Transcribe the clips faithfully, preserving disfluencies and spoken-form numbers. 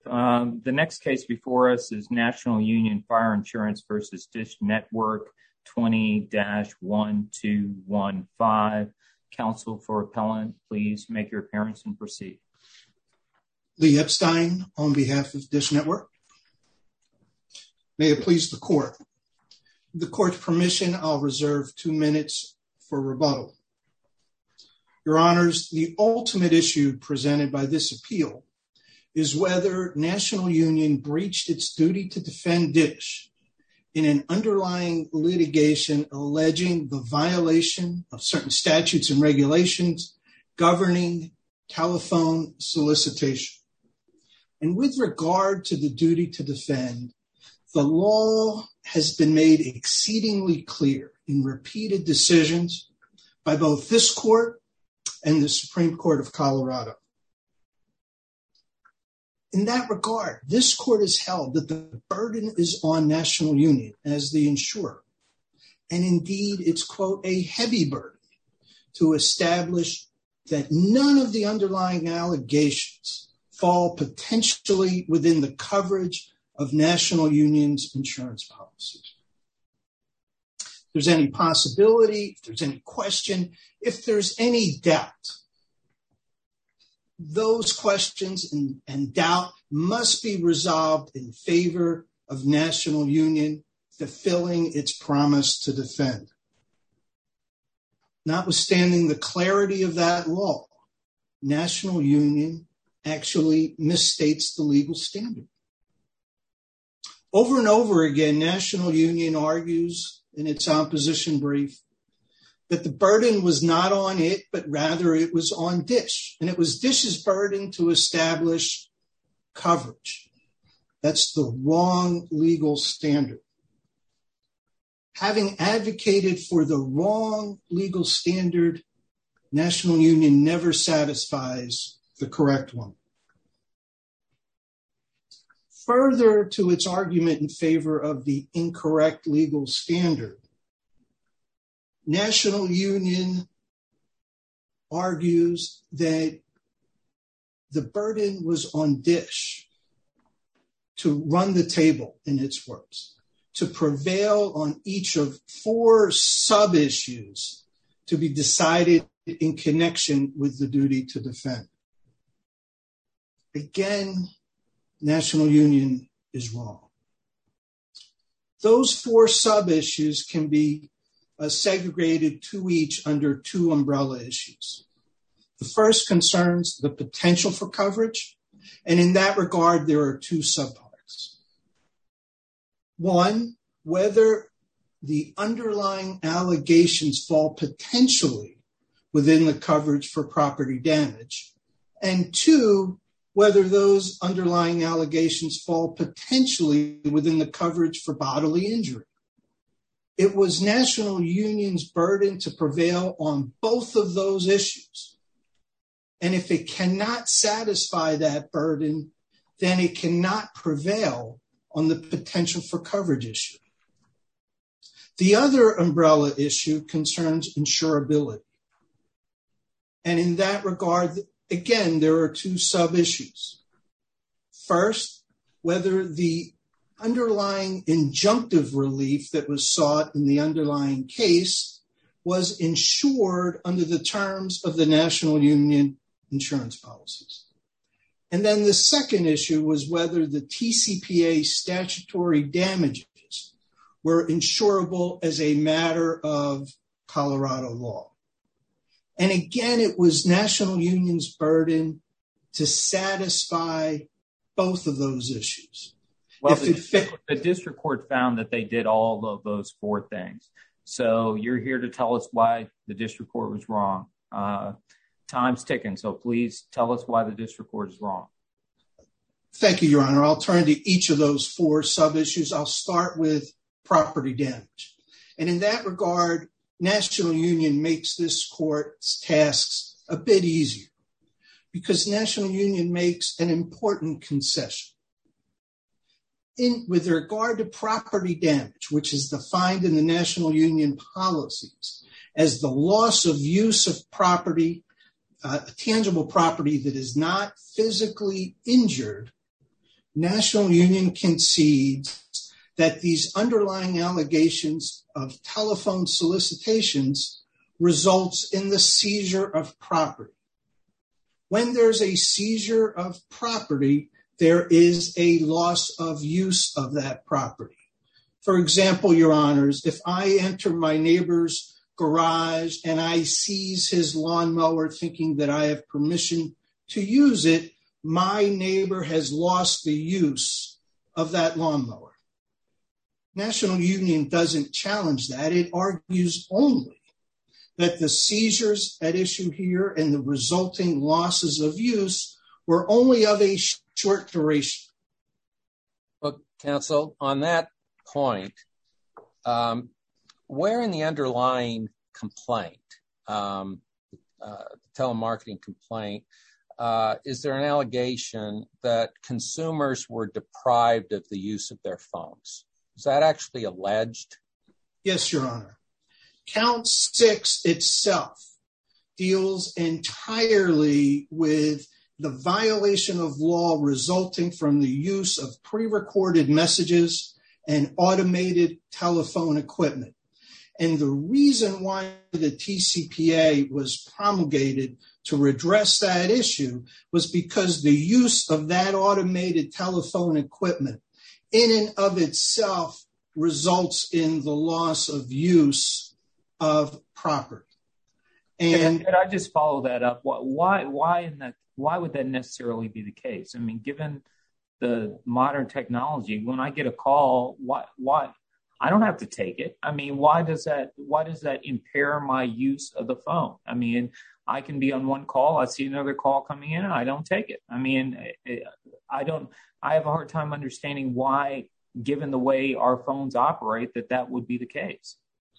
Um, the next case before us is National Union Fire Insurance versus Dish Network twenty dash one two one five. Counsel for appellant, please make your appearance and proceed. Lee Epstein on behalf of Dish Network. May it please the court. With the court's permission, I'll reserve two minutes for rebuttal. Your Honors, the ultimate issue presented by this appeal is whether National Union breached its duty to defend Dish in an underlying litigation alleging the violation of certain statutes and regulations governing telephone solicitation. And with regard to the duty to defend, the law has been made exceedingly clear in repeated decisions by both this court and the Supreme Court of Colorado. In that regard, this court has held that the burden is on National Union as the insurer. And indeed, it's, quote, a heavy burden to establish that none of the underlying allegations fall potentially within the coverage of National Union's insurance policies. If there's any possibility, if there's any question, if there's any doubt, those questions and, and doubt must be resolved in favor of National Union fulfilling its promise to defend. Notwithstanding the clarity of that law, National Union actually misstates the legal standard. Over and over again, National Union argues in its opposition brief that the burden was not on it, but rather it was on Dish. And it was Dish's burden to establish coverage. That's the wrong legal standard. Having advocated for the wrong legal standard, National Union never satisfies the correct one. Further to its argument in favor of the incorrect legal standard, National Union argues that the burden was on Dish to run the table, in its words, to prevail on each of four sub-issues to be decided in connection with the duty to defend. Again, National Union is wrong. Those four sub-issues can be uh, segregated to each under two umbrella issues. The first concerns the potential for coverage, and in that regard, there are two subparts. One, whether the underlying allegations fall potentially within the coverage for property damage, and two, whether those underlying allegations fall potentially within the coverage for bodily injury. It was National Union's burden to prevail on both of those issues. And if it cannot satisfy that burden, then it cannot prevail on the potential for coverage issue. The other umbrella issue concerns insurability. And in that regard, again, there are two sub-issues. First, whether the underlying injunctive relief that was sought in the underlying case was insured under the terms of the National Union insurance policies. And then the second issue was whether the T C P A statutory damages were insurable as a matter of Colorado law. And again, it was National Union's burden to satisfy both of those issues. Well, the, fit- the district court found that they did all of those four things. So you're here to tell us why the district court was wrong. Uh, time's ticking, so please tell us why the district court is wrong. Thank you, Your Honor. I'll turn to each of those four sub-issues. I'll start with property damage. And in that regard, National Union makes this court's tasks a bit easier because National Union makes an important concession. In, with regard to property damage, which is defined in the National Union policies as the loss of use of property, uh, tangible property that is not physically injured National Union concedes that these underlying allegations of telephone solicitations results in the seizure of property. When there's a seizure of property, there is a loss of use of that property. For example, Your Honors, if I enter my neighbor's garage and I seize his lawnmower thinking that I have permission to use it, my neighbor has lost the use of that lawnmower. National Union doesn't challenge that. It argues only that the seizures at issue here and the resulting losses of use were only of a short duration. Well, counsel, on that point, um, where in the underlying complaint, um, uh, telemarketing complaint, uh, is there an allegation that consumers were deprived of the use of their phones? Is that actually alleged? Yes, Your Honor. Count six itself deals entirely with the violation of law resulting from the use of pre-recorded messages and automated telephone equipment. And the reason why the T C P A was promulgated to redress that issue was because the use of that automated telephone equipment in and of itself results in the loss of use of property. And could I just follow that up? Why, why in that? Why would that necessarily be the case? I mean, given the modern technology, when I get a call, why, why? I don't have to take it. I mean, why does that? Why does that impair my use of the phone? I mean, I can be on one call, I see another call coming in, and I don't take it. I mean, I don't. I have a hard time understanding why, given the way our phones operate, that that would be the case.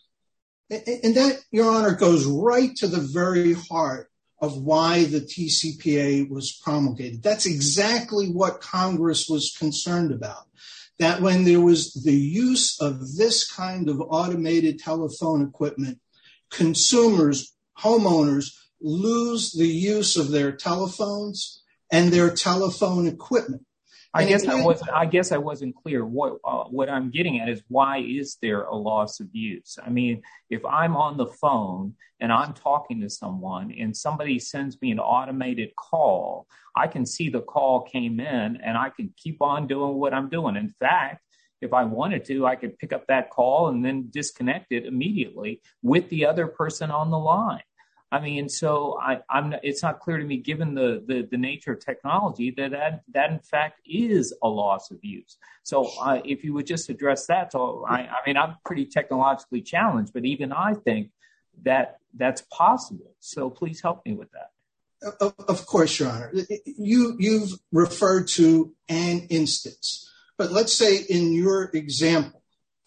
And that, Your Honor, goes right to the very heart of why the T C P A was promulgated. That's exactly what Congress was concerned about, that when there was the use of this kind of automated telephone equipment, consumers, homeowners, lose the use of their telephones and their telephone equipment. I guess I wasn't. I guess I wasn't clear. What uh, what I'm getting at is, why is there a loss of use? I mean, if I'm on the phone and I'm talking to someone and somebody sends me an automated call, I can see the call came in and I can keep on doing what I'm doing. In fact, if I wanted to, I could pick up that call and then disconnect it immediately with the other person on the line. I mean, so I, I'm. It's not clear to me, given the, the, the nature of technology, that, that that in fact is a loss of use. So uh, if you would just address that, so I, I mean, I'm pretty technologically challenged, but even I think that that's possible. So please help me with that. Of, of course, Your Honor. You you've referred to an instance, but let's say in your example,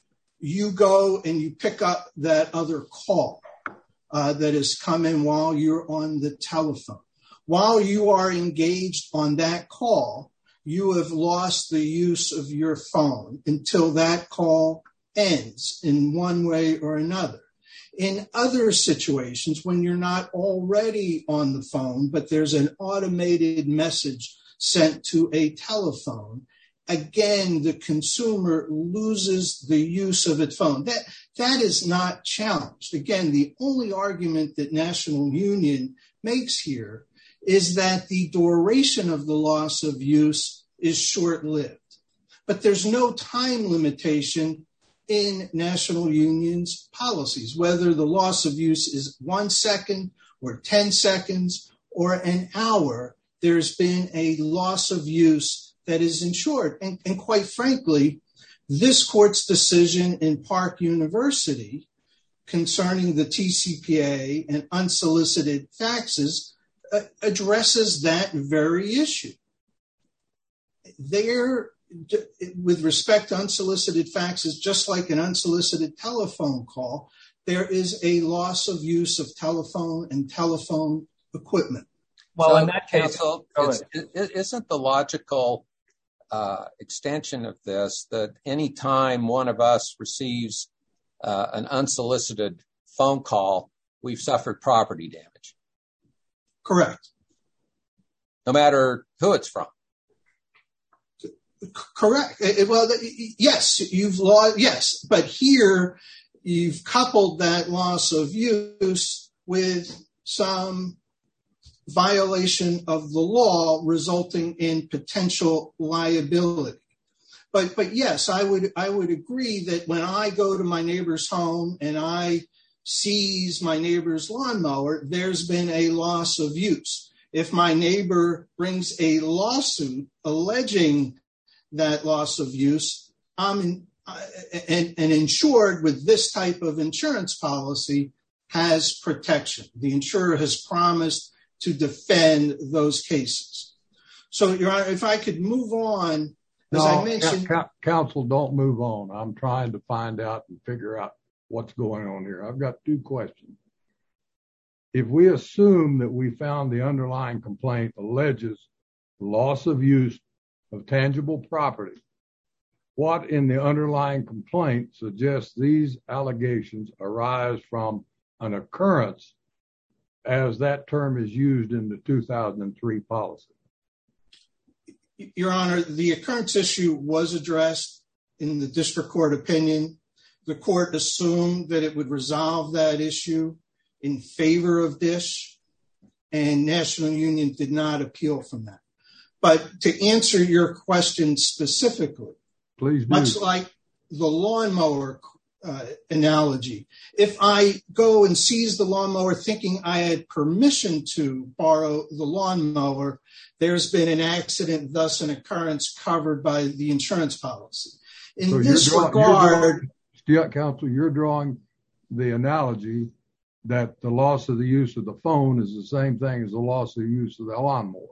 you go and you pick up that other call Uh, that has come in while you're on the telephone. While you are engaged on that call, you have lost the use of your phone until that call ends in one way or another. In other situations, when you're not already on the phone, but there's an automated message sent to a telephone, again, the consumer loses the use of its phone. That that is not challenged. Again, the only argument that National Union makes here is that the duration of the loss of use is short-lived. But there's no time limitation in National Union's policies, whether the loss of use is one second or ten seconds or an hour. There's been a loss of use that is insured. And, and quite frankly, this court's decision in Park University concerning the T C P A and unsolicited faxes uh, addresses that very issue. There, with respect to unsolicited faxes, just like an unsolicited telephone call, there is a loss of use of telephone and telephone equipment. Well, so, in that case, counsel, isn't the logical Uh, extension of this that any time one of us receives uh, an unsolicited phone call, we've suffered property damage? Correct. No matter who it's from. Correct. Well, yes, you've lost, yes, but here you've coupled that loss of use with some violation of the law resulting in potential liability. But, but yes, I would, I would agree that when I go to my neighbor's home and I seize my neighbor's lawnmower, there's been a loss of use. If my neighbor brings a lawsuit alleging that loss of use, I'm in, and, and insured with this type of insurance policy has protection. The insurer has promised to defend those cases. So, Your Honor, if I could move on, as no, I mentioned, ca- counsel, don't move on. I'm trying to find out and figure out what's going on here. I've got two questions. If we assume that we found the underlying complaint alleges loss of use of tangible property, what in the underlying complaint suggests these allegations arise from an occurrence as that term is used in the two thousand three policy? Your Honor, the occurrence issue was addressed in the district court opinion. The court assumed that it would resolve that issue in favor of DISH, and National Union did not appeal from that. But to answer your question specifically, please do. Much like the lawnmower uh, analogy, if I go and seize the lawnmower thinking I had permission to borrow the lawnmower, there's been an accident, thus an occurrence covered by the insurance policy. In so this draw, regard, you're drawing, counsel, you're drawing the analogy that the loss of the use of the phone is the same thing as the loss of the use of the lawnmower.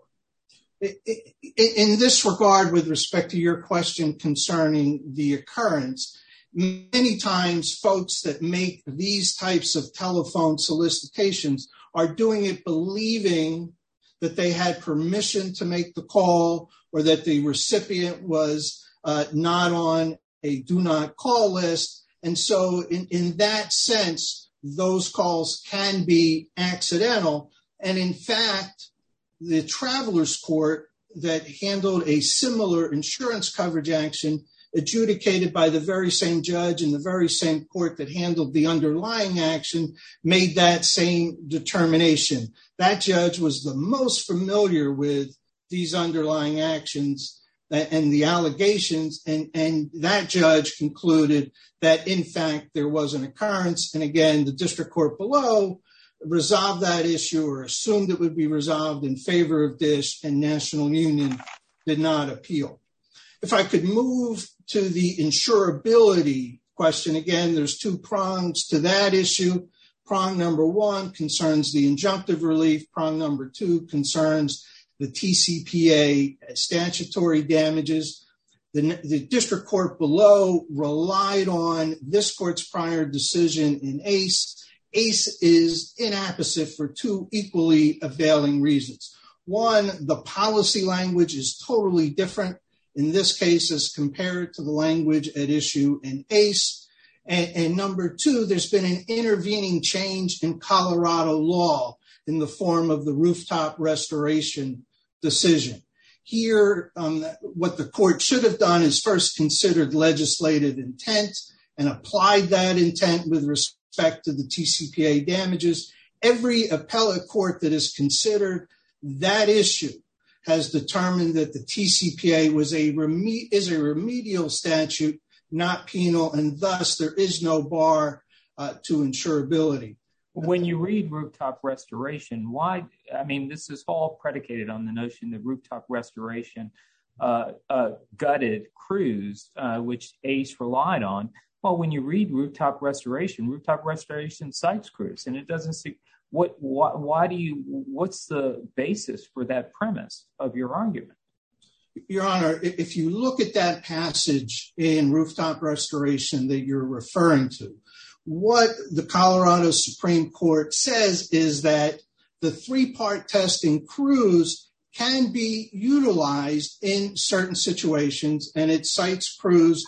In this regard, with respect to your question concerning the occurrence, many times folks that make these types of telephone solicitations are doing it believing that they had permission to make the call or that the recipient was uh, not on a do not call list. And so in, in that sense, those calls can be accidental. And in fact, the Travelers Court that handled a similar insurance coverage action adjudicated by the very same judge in the very same court that handled the underlying action made that same determination. That judge was the most familiar with these underlying actions and the allegations, and, and that judge concluded that, in fact, there was an occurrence. And again, the district court below resolved that issue or assumed it would be resolved in favor of DISH, and National Union did not appeal. If I could move to the insurability question, again, there's two prongs to that issue. Prong number one concerns the injunctive relief. Prong number two concerns the T C P A statutory damages. The, the district court below relied on this court's prior decision in ACE. ACE is inapposite for two equally availing reasons. One, the policy language is totally different in this case as compared to the language at issue in ACE. And, and number two, there's been an intervening change in Colorado law in the form of the rooftop restoration decision. Here, um, what the court should have done is first considered legislative intent and applied that intent with respect to the T C P A damages. Every appellate court that has considered that issue has determined that the T C P A was a reme- is a remedial statute, not penal, and thus there is no bar uh, to insurability. When you read rooftop restoration, why? I mean, this is all predicated on the notion that rooftop restoration uh, uh, gutted Cruz, uh, which ACE relied on. Well, when you read rooftop restoration, rooftop restoration cites Cruz, and it doesn't see what. Why, why do you? What's the basis for that premise of your argument? Your Honor, if you look at that passage in rooftop restoration that you're referring to, what the Colorado Supreme Court says is that the three-part test in Cruz can be utilized in certain situations, and it cites Cruz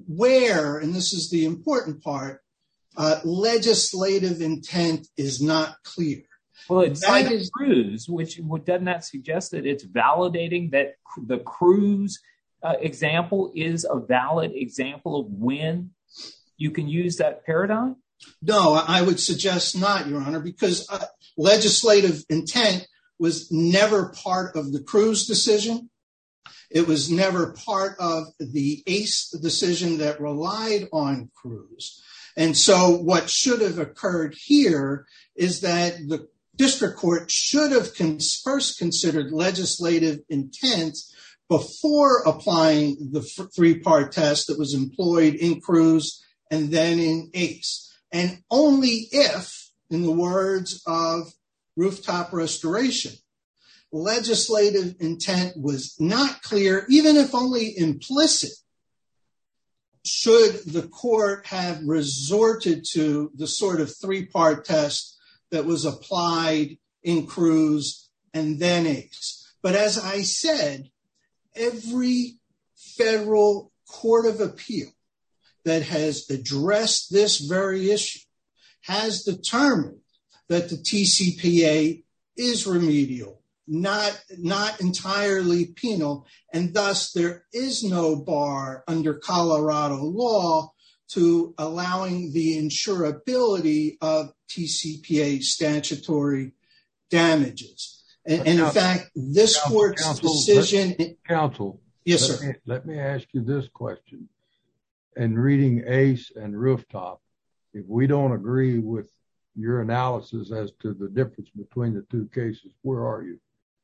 where, and this is the important part, uh, legislative intent is not clear. Well, it cites Cruz, which doesn't that suggest that it's validating that the Cruz uh, example is a valid example of when you can use that paradigm? No, I would suggest not, Your Honor, because uh, legislative intent was never part of the Cruz decision. It was never part of the A C E decision that relied on Cruz. And so what should have occurred here is that the district court should have cons- first considered legislative intent before applying the f- three-part test that was employed in Cruz and then in A C E. And only if, in the words of Rooftop Restoration, legislative intent was not clear, even if only implicit, should the court have resorted to the sort of three-part test that was applied in Cruz and then A C E. But as I said, every federal court of appeal that has addressed this very issue has determined that the T C P A is remedial, not, not entirely penal, and thus there is no bar under Colorado law to allowing the insurability of T C P A statutory damages. And, and in fact, this counsel, court's counsel, decision... Let, counsel, yes, let sir. Me, let me ask you this question. In reading A C E and Rooftop, if we don't agree with your analysis as to the difference between the two cases, where are you?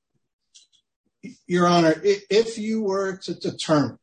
Your Honor, if you were to determine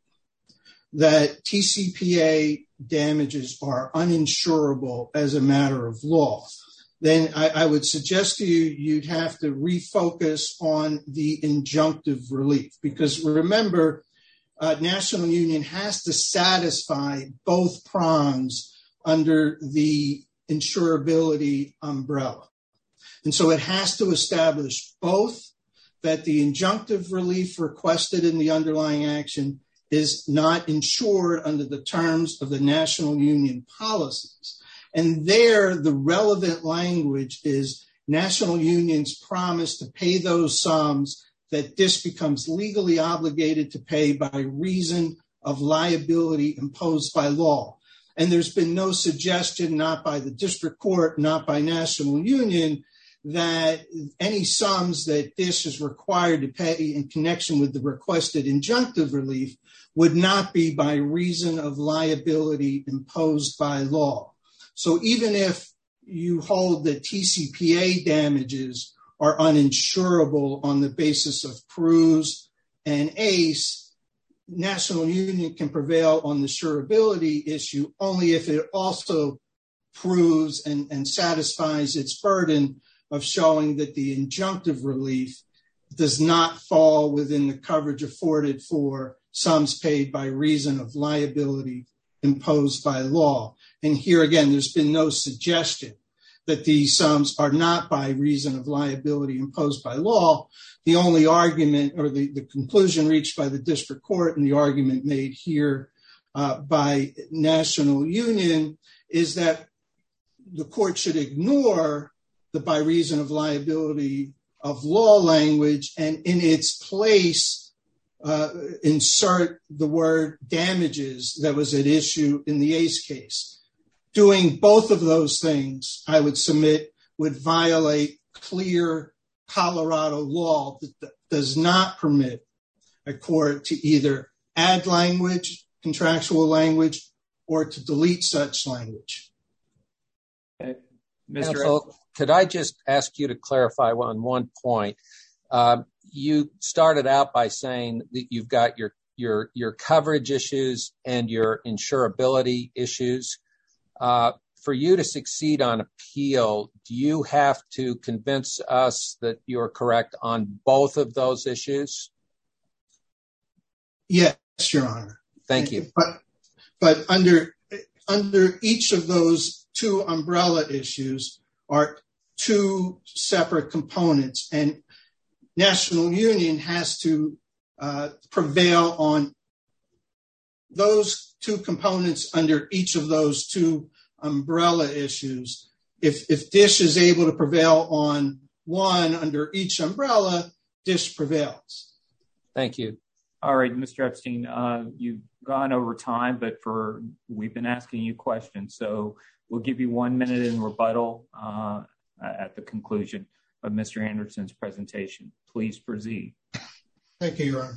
that T C P A damages are uninsurable as a matter of law, then I, I would suggest to you you'd have to refocus on the injunctive relief. Because remember, uh, National Union has to satisfy both prongs under the insurability umbrella. And so it has to establish both that the injunctive relief requested in the underlying action is not insured under the terms of the National Union policies. And there, the relevant language is National Union's promise to pay those sums that this becomes legally obligated to pay by reason of liability imposed by law. And there's been no suggestion, not by the district court, not by National Union, that any sums that this is required to pay in connection with the requested injunctive relief would not be by reason of liability imposed by law. So even if you hold that T C P A damages are uninsurable on the basis of Cruz and A C E, National Union can prevail on the surability issue only if it also proves and, and satisfies its burden of showing that the injunctive relief does not fall within the coverage afforded for sums paid by reason of liability imposed by law. And here again, there's been no suggestion that these sums are not by reason of liability imposed by law. The only argument or the, the conclusion reached by the district court and the argument made here uh, by National Union is that the court should ignore the by reason of liability of law language and in its place uh, insert the word damages that was at issue in the A C E case. Doing both of those things, I would submit, would violate clear Colorado law that does not permit a court to either add language, contractual language, or to delete such language. Okay. Mister Counsel, could I just ask you to clarify on one point? Uh, you started out by saying that you've got your your your coverage issues and your insurability issues. Uh, for you to succeed on appeal, do you have to convince us that you're correct on both of those issues? Yes, Your Honor. Thank you. But, but under under each of those two umbrella issues are two separate components, and National Union has to uh, prevail on those two components under each of those two umbrella issues. If if DISH is able to prevail on one under each umbrella, DISH prevails. Thank you. All right, Mister Epstein, uh, you've gone over time, but for we've been asking you questions, so we'll give you one minute in rebuttal uh, at the conclusion of Mister Anderson's presentation. Please proceed. Thank you, Your Honor.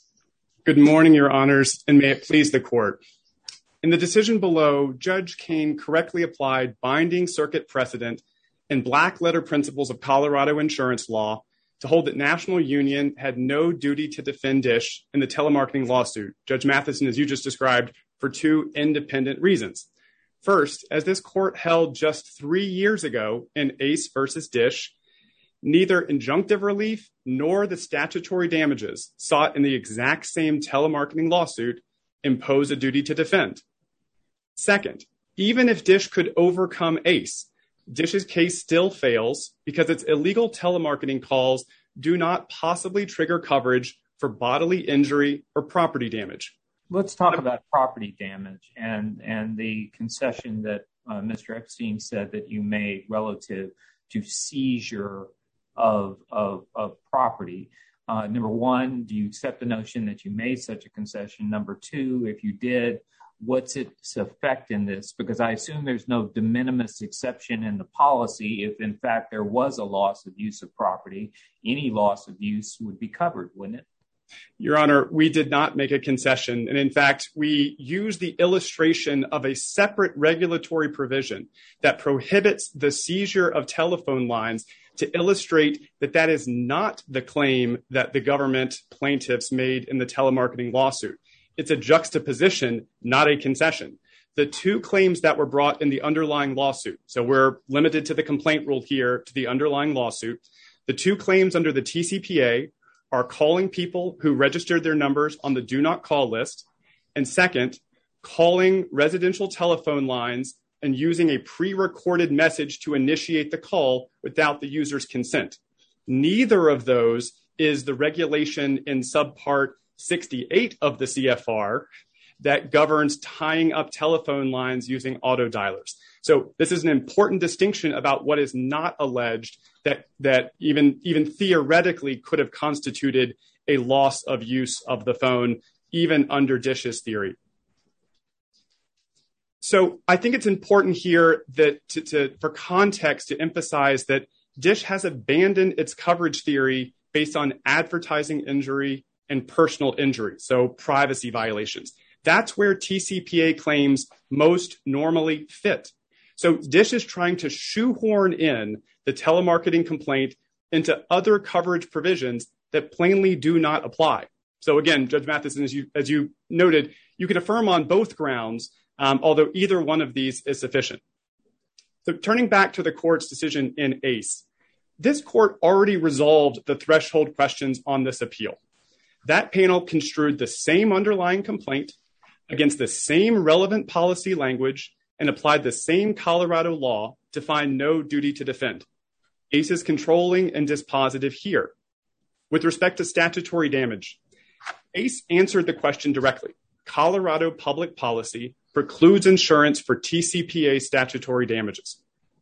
Good morning, Your Honors, and may it please the Court. In the decision below, Judge Kane correctly applied binding circuit precedent and black letter principles of Colorado insurance law to hold that National Union had no duty to defend DISH in the telemarketing lawsuit, Judge Matheson, as you just described, for two independent reasons. First, as this court held just three years ago in Ace versus DISH, neither injunctive relief nor the statutory damages sought in the exact same telemarketing lawsuit impose a duty to defend. Second, even if DISH could overcome Ace, DISH's case still fails because its illegal telemarketing calls do not possibly trigger coverage for bodily injury or property damage. Let's talk about property damage and, and the concession that uh, Mister Epstein said that you made relative to seizure of, of, of property. Uh, number one, do you accept the notion that you made such a concession? Number two, if you did, what's its effect in this? Because I assume there's no de minimis exception in the policy. If in fact there was a loss of use of property, any loss of use would be covered, wouldn't it? Your Honor, we did not make a concession. And in fact, we used the illustration of a separate regulatory provision that prohibits the seizure of telephone lines to illustrate that that is not the claim that the government plaintiffs made in the telemarketing lawsuit. It's a juxtaposition, not a concession. The two claims that were brought in the underlying lawsuit, so we're limited to the complaint rule here to the underlying lawsuit. The two claims under the T C P A are calling people who registered their numbers on the do not call list. And second, calling residential telephone lines and using a pre-recorded message to initiate the call without the user's consent. Neither of those is the regulation in subpart sixty-eight of the C F R that governs tying up telephone lines using auto dialers. So this is an important distinction about what is not alleged that that even, even theoretically could have constituted a loss of use of the phone, even under DISH's theory. So I think it's important here that to, to, for context to emphasize that DISH has abandoned its coverage theory based on advertising injury and personal injury, so privacy violations. That's where T C P A claims most normally fit. So DISH is trying to shoehorn in the telemarketing complaint into other coverage provisions that plainly do not apply. So again, Judge Matheson, as you, as you noted, you can affirm on both grounds, um, although either one of these is sufficient. So turning back to the court's decision in Ace, this court already resolved the threshold questions on this appeal. That panel construed the same underlying complaint against the same relevant policy language and applied the same Colorado law to find no duty to defend. Ace is controlling and dispositive here. With respect to statutory damage, Ace answered the question directly. Colorado public policy precludes insurance for T C P A statutory damages.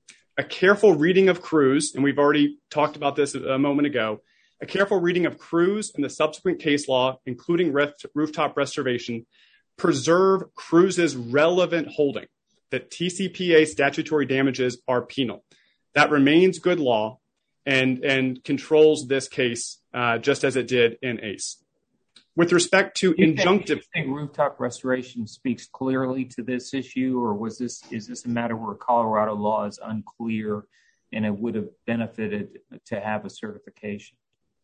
A careful reading of Cruz, and we've already talked about this a moment ago, a careful reading of Cruz and the subsequent case law, including ref- rooftop restoration, preserve Cruz's relevant holding that T C P A statutory damages are penal. That remains good law and, and controls this case uh, just as it did in Ace. With respect to you injunctive... Do you think rooftop restoration speaks clearly to this issue, or was this is this a matter where Colorado law is unclear and it would have benefited to have a certification?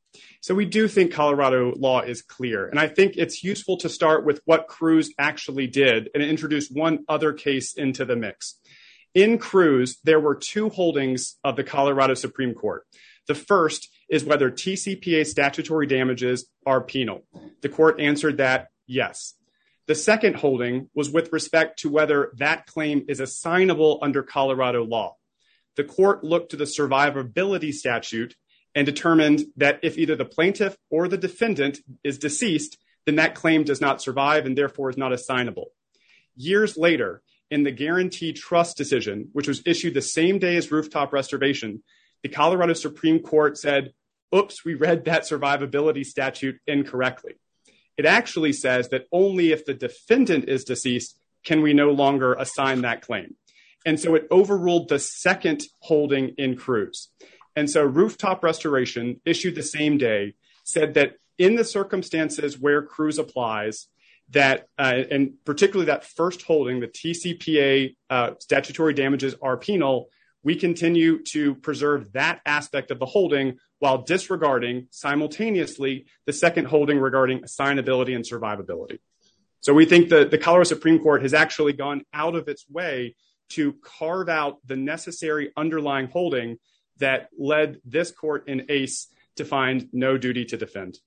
So we do think Colorado law is clear. And I think it's useful to start with what Cruz actually did and introduce one other case into the mix. In Cruz, there were two holdings of the Colorado Supreme Court. The first is whether T C P A statutory damages are penal. The court answered that yes. The second holding was with respect to whether that claim is assignable under Colorado law. The court looked to the survivability statute and determined that if either the plaintiff or the defendant is deceased, then that claim does not survive and therefore is not assignable. Years later, in the guarantee trust decision, which was issued the same day as rooftop restoration, the Colorado Supreme Court said, oops, we read that survivability statute incorrectly. It actually says that only if the defendant is deceased can we no longer assign that claim. And so it overruled the second holding in Cruz. And so Rooftop Restoration, issued the same day, said that in the circumstances where Cruz applies, that uh, and particularly that first holding, the T C P A uh, statutory damages are penal, we continue to preserve that aspect of the holding while disregarding simultaneously the second holding regarding assignability and survivability. So we think that the Colorado Supreme Court has actually gone out of its way to carve out the necessary underlying holding that led this court in Ace to find no duty to defend.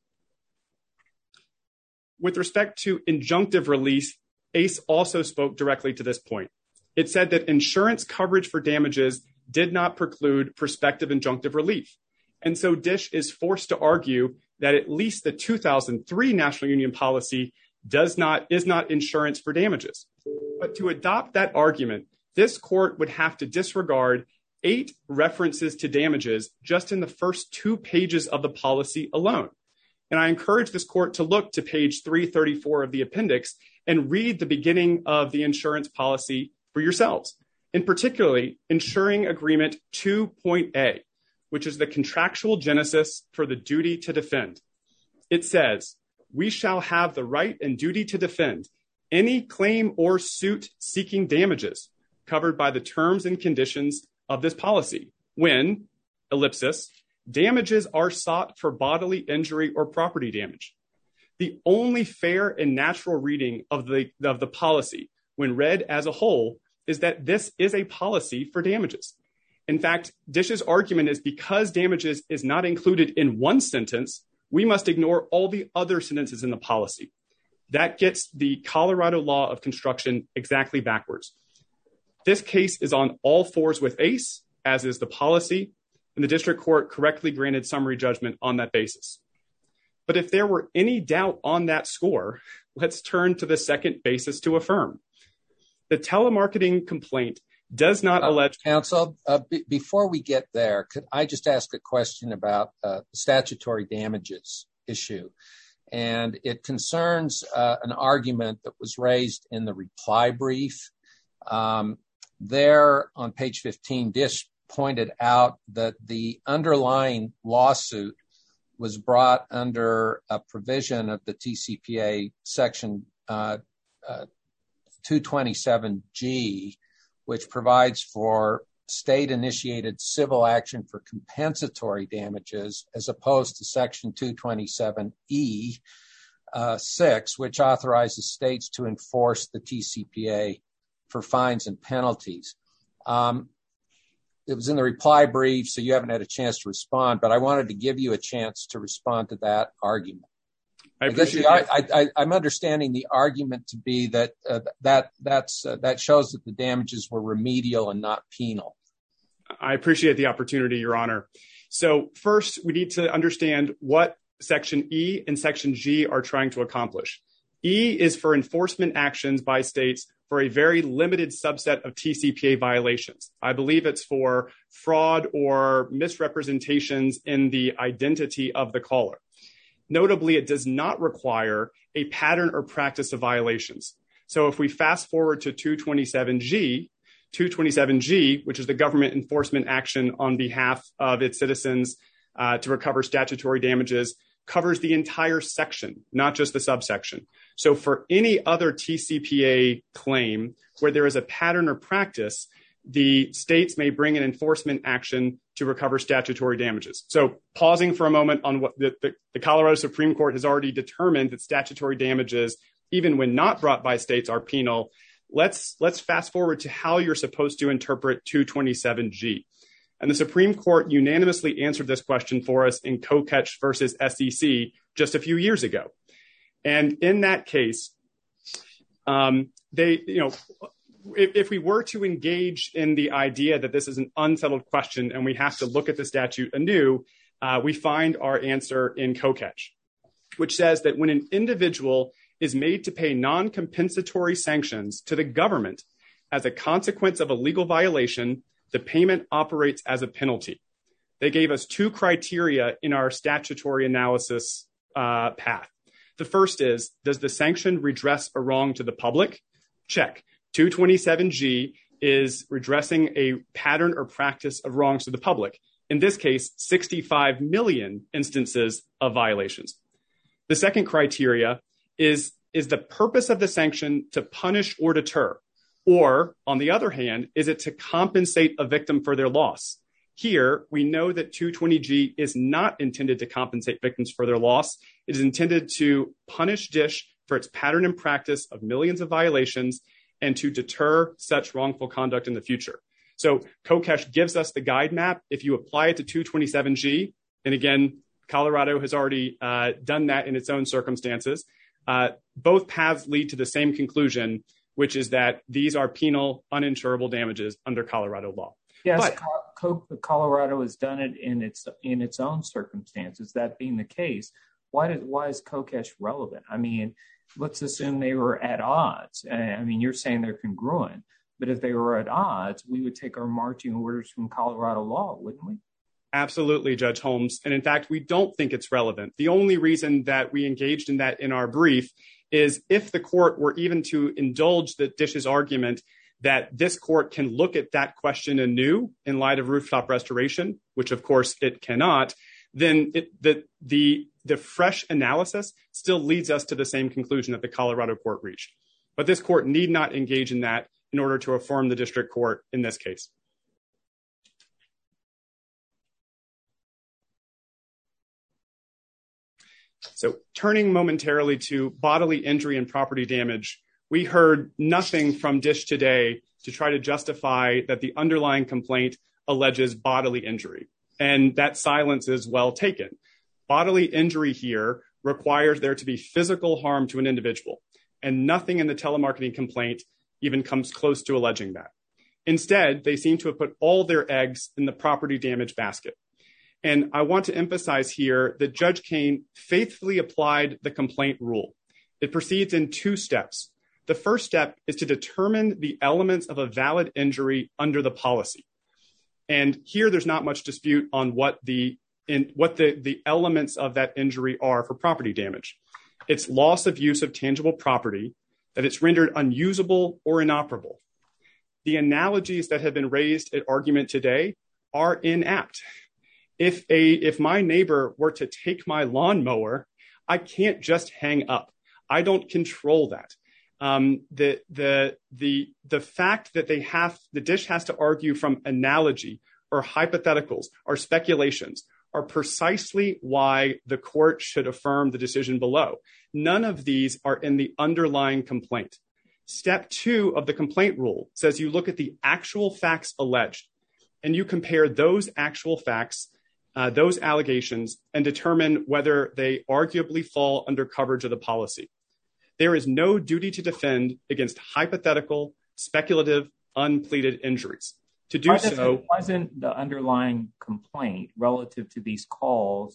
With respect to injunctive release, Ace also spoke directly to this point. It said that insurance coverage for damages did not preclude prospective injunctive relief. And so DISH is forced to argue that at least the two thousand three National Union policy does not, is not insurance for damages. But to adopt that argument, this court would have to disregard eight references to damages just in the first two pages of the policy alone. And I encourage this court to look to page three thirty-four of the appendix and read the beginning of the insurance policy for yourselves. In particularly, insuring agreement two point A, which is the contractual genesis for the duty to defend. It says, we shall have the right and duty to defend any claim or suit seeking damages covered by the terms and conditions of this policy when, ellipsis, damages are sought for bodily injury or property damage. The only fair and natural reading of the, of the policy when read as a whole is that this is a policy for damages. In fact, DISH's argument is because damages is not included in one sentence, we must ignore all the other sentences in the policy. That gets the Colorado law of construction exactly backwards. This case is on all fours with Ace, as is the policy, and the district court correctly granted summary judgment on that basis. But if there were any doubt on that score, let's turn to the second basis to affirm. The telemarketing complaint does not uh, allege... Counsel, uh, b- before we get there, could I just ask a question about uh, the statutory damages issue? And it concerns uh, an argument that was raised in the reply brief. Um, there on page fifteen, DISH pointed out that the underlying lawsuit was brought under a provision of the T C P A section uh, uh, two twenty-seven G, which provides for state-initiated civil action for compensatory damages, as opposed to section two twenty-seven E uh, six, which authorizes states to enforce the T C P A for fines and penalties. Um, it was in the reply brief, so you haven't had a chance to respond, but I wanted to give you a chance to respond to that argument. I, I appreciate guess the, I, I, I'm understanding the argument to be that uh, that that's uh, that shows that the damages were remedial and not penal. I appreciate the opportunity, Your Honor. So first, we need to understand what Section E and Section G are trying to accomplish. E is for enforcement actions by states for a very limited subset of T C P A violations. I believe it's for fraud or misrepresentations in the identity of the caller. Notably, it does not require a pattern or practice of violations. So if we fast forward to two twenty-seven G, two twenty-seven G, which is the government enforcement action on behalf of its citizens uh, to recover statutory damages, covers the entire section, not just the subsection. So for any other T C P A claim where there is a pattern or practice, the states may bring an enforcement action to recover statutory damages. So pausing for a moment on what the, the, the Colorado Supreme Court has already determined that statutory damages, even when not brought by states, are penal. Let's, let's fast forward to how you're supposed to interpret two twenty-seven G. And the Supreme Court unanimously answered this question for us in Koketch versus S E C just a few years ago. And in that case, um, they, you know, if, if we were to engage in the idea that this is an unsettled question and we have to look at the statute anew, uh, we find our answer in Koketch, which says that when an individual is made to pay non-compensatory sanctions to the government as a consequence of a legal violation, the payment operates as a penalty. They gave us two criteria in our statutory analysis uh, path. The first is, does the sanction redress a wrong to the public? Check. two twenty-seven G is redressing a pattern or practice of wrongs to the public. In this case, sixty-five million instances of violations. The second criteria is, is the purpose of the sanction to punish or deter? Or, on the other hand, is it to compensate a victim for their loss? Here, we know that two twenty G is not intended to compensate victims for their loss. It is intended to punish DISH for its pattern and practice of millions of violations and to deter such wrongful conduct in the future. So Kokesh gives us the guide map. If you apply it to two twenty-seven G, and again, Colorado has already uh, done that in its own circumstances, uh, both paths lead to the same conclusion, which is that these are penal, uninsurable damages under Colorado law. Yes, but, Co- Colorado has done it in its in its own circumstances. That being the case, why did why is Kokesh relevant? I mean, let's assume they were at odds. I mean, you're saying they're congruent, but if they were at odds, we would take our marching orders from Colorado law, wouldn't we? Absolutely, Judge Holmes. And in fact, we don't think it's relevant. The only reason that we engaged in that in our brief is if the court were even to indulge the DISH's argument that this court can look at that question anew in light of rooftop restoration, which of course it cannot, then it, the, the, the fresh analysis still leads us to the same conclusion that the Colorado court reached. But this court need not engage in that in order to affirm the district court in this case. So turning momentarily to bodily injury and property damage, we heard nothing from DISH today to try to justify that the underlying complaint alleges bodily injury. And that silence is well taken. Bodily injury here requires there to be physical harm to an individual, and nothing in the telemarketing complaint even comes close to alleging that. Instead, they seem to have put all their eggs in the property damage basket. And I want to emphasize here that Judge Kane faithfully applied the complaint rule. It proceeds in two steps. The first step is to determine the elements of a valid injury under the policy. And here there's not much dispute on what the in what the, the elements of that injury are for property damage. It's loss of use of tangible property, that it's rendered unusable or inoperable. The analogies that have been raised at argument today are inapt. If a if my neighbor were to take my lawnmower, I can't just hang up. I don't control that. Um, the the the the fact that they have the DISH has to argue from analogy or hypotheticals or speculations are precisely why the court should affirm the decision below. None of these are in the underlying complaint. Step two of the complaint rule says you look at the actual facts alleged and you compare those actual facts, uh, those allegations, and determine whether they arguably fall under coverage of the policy. There is no duty to defend against hypothetical, speculative, unpleaded injuries. To do so, wasn't the underlying complaint relative to these calls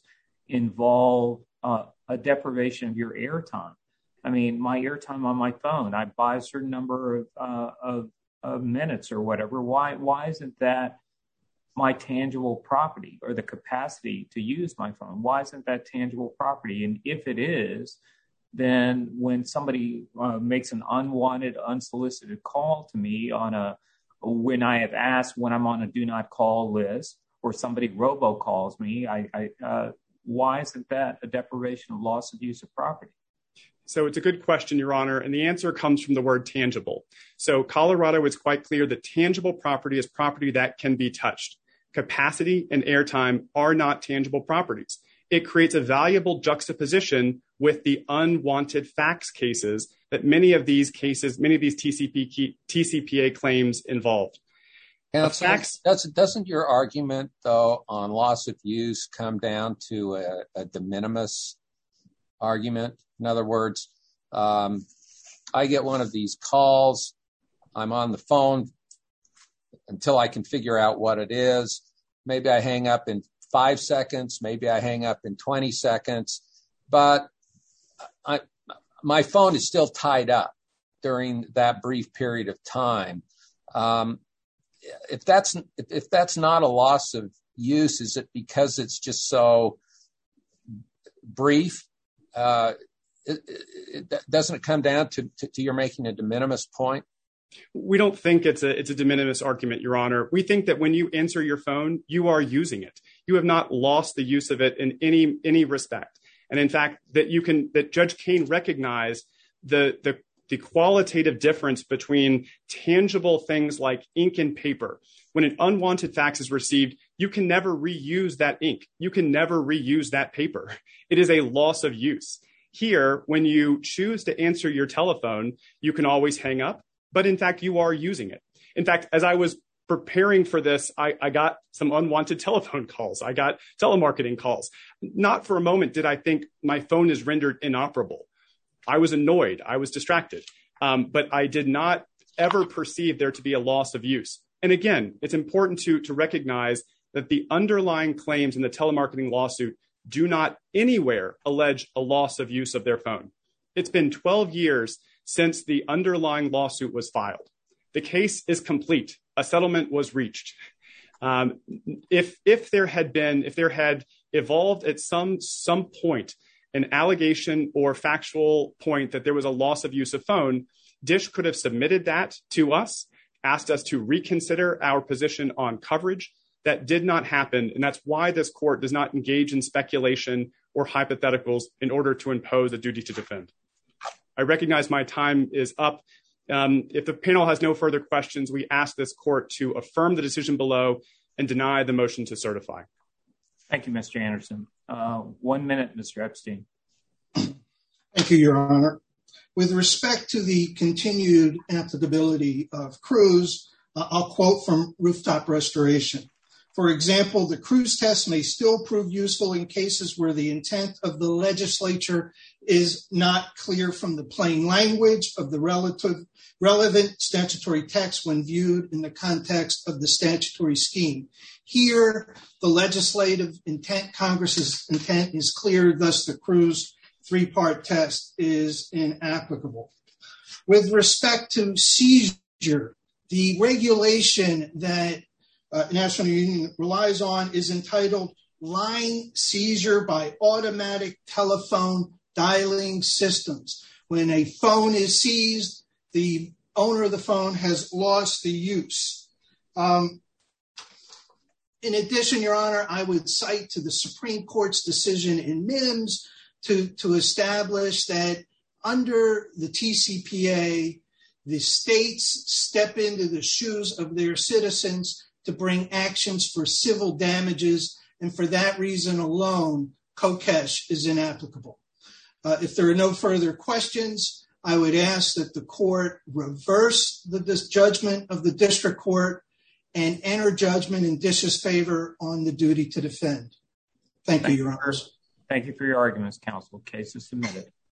involve uh, a deprivation of your airtime? I mean, my airtime on my phone, I buy a certain number of, uh, of, of minutes or whatever. Why, why isn't that my tangible property or the capacity to use my phone? Why isn't that tangible property? And if it is, then when somebody uh, makes an unwanted, unsolicited call to me on a, when I have asked when I'm on a do not call list or somebody robocalls me, I, I uh, why isn't that a deprivation of loss of use of property? So it's a good question, Your Honor, and the answer comes from the word tangible. So Colorado is quite clear that tangible property is property that can be touched. Capacity and airtime are not tangible properties. It creates a valuable juxtaposition with the unwanted facts cases that many of these cases, many of these T C P, T C P A claims involved. And facts, doesn't, doesn't your argument, though, on loss of use come down to a, a de minimis argument? In other words, um, I get one of these calls. I'm on the phone until I can figure out what it is. Maybe I hang up in five seconds. Maybe I hang up in twenty seconds. But I, my phone is still tied up during that brief period of time. Um, if that's if that's not a loss of use, is it because it's just so brief? Uh, it, it, doesn't it come down to, to, to you're making a de minimis point? We don't think it's a it's a de minimis argument, Your Honor. We think that when you answer your phone, you are using it. You have not lost the use of it in any any respect. And in fact, that you can that Judge Kane recognized the the the qualitative difference between tangible things like ink and paper. When an unwanted fax is received, you can never reuse that ink. You can never reuse that paper. It is a loss of use. Here, when you choose to answer your telephone, you can always hang up. But in fact, you are using it. In fact, as I was preparing for this, I, I got some unwanted telephone calls. I got telemarketing calls. Not for a moment did I think my phone is rendered inoperable. I was annoyed. I was distracted. Um, but I did not ever perceive there to be a loss of use. And again, it's important to, to recognize that the underlying claims in the telemarketing lawsuit do not anywhere allege a loss of use of their phone. It's been twelve years since the underlying lawsuit was filed. The case is complete. A settlement was reached. Um, if if there had been, if there had evolved at some some point an allegation or factual point that there was a loss of use of phone, DISH could have submitted that to us, asked us to reconsider our position on coverage. That did not happen, and that's why this court does not engage in speculation or hypotheticals in order to impose a duty to defend. I recognize my time is up. Um, if the panel has no further questions, we ask this court to affirm the decision below and deny the motion to certify. Thank you, Mister Anderson. Uh, one minute, Mister Epstein. Thank you, Your Honor. With respect to the continued applicability of Cruz, uh, I'll quote from Rooftop Restoration. For example, the Cruz test may still prove useful in cases where the intent of the legislature is not clear from the plain language of the relative, relevant statutory text when viewed in the context of the statutory scheme. Here, the legislative intent, Congress's intent is clear, thus the Cruz three-part test is inapplicable. With respect to seizure, the regulation that Uh, National Union relies on is entitled Line Seizure by Automatic Telephone Dialing Systems. When a phone is seized, the owner of the phone has lost the use. Um, in addition, Your Honor, I would cite to the Supreme Court's decision in Mims to, to establish that under the T C P A, the states step into the shoes of their citizens to bring actions for civil damages, and for that reason alone, Kokesh is inapplicable. Uh, if there are no further questions, I would ask that the court reverse the this judgment of the district court and enter judgment in DISH's favor on the duty to defend. Thank, Thank you, Your Honor. Thank you for your arguments, counsel. Case is submitted.